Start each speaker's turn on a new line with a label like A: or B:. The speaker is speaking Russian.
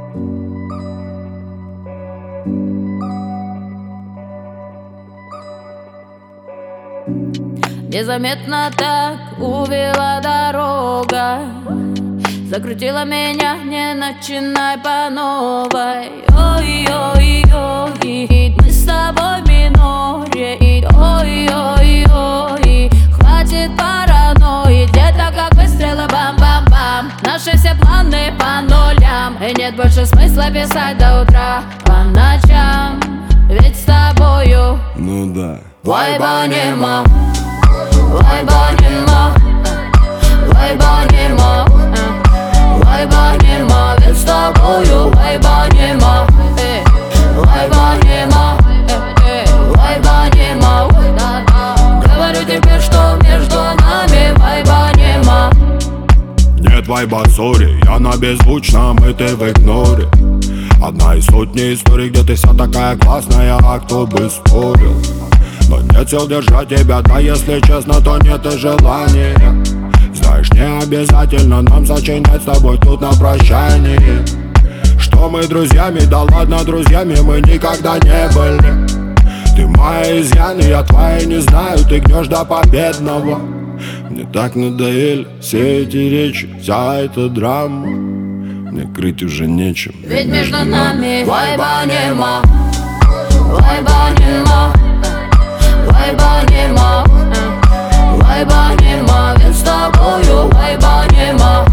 A: Незаметно так увела дорога, закрутила меня, не начинай по новой. Ой-ой-ой, мы с тобой в миноре. Ой-ой-ой, хватит паранойи, где-то как выстрелы, бам-бам-бам. Наши все планы по нулям, и нет больше смысла писать до утра по ночам. Ведь с тобою,
B: ну да,
A: вайба нема, вайба нема, вайба нема, вайба нема, ведь с тобою вайба нема, вайба нема, вайба нема. Говорю тебе, что между нами вайба нема.
B: нет вайба, сори, я на беззвучном, и ты в игноре. Одна из сотни историй, где ты вся такая классная, а кто бы спорил. Но нет сил держать тебя, да если честно, то нет и желания. Знаешь, не обязательно нам сочинять с тобой тут на прощание. Что мы друзьями, да ладно друзьями мы никогда не были. Ты мои изъяны, я твои не знаю, ты гнешь до победного. Мне так надоели все эти речи, вся эта драма. Мне крыть уже нечем,
A: ведь между нами вайба нема, вайба нема, вайба нема, вайба нема, ведь с тобою вайба нема,